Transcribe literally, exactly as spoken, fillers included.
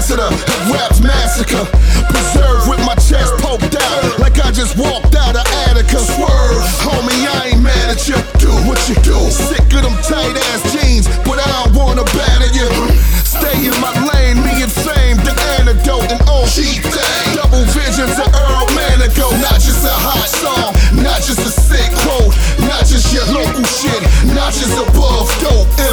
ambassador of rap's massacre. Preserved with my chest poked out like I just walked out of Attica. Swerve, homie, I ain't mad at you. Do what you do. Sick of them tight ass jeans, but I don't wanna batter you. Stay in my lane, me and fame, the antidote and old cheap thing. Double visions of Earl Manico. Not just a hot song, not just a sick quote, not just your local shit, not just above dope.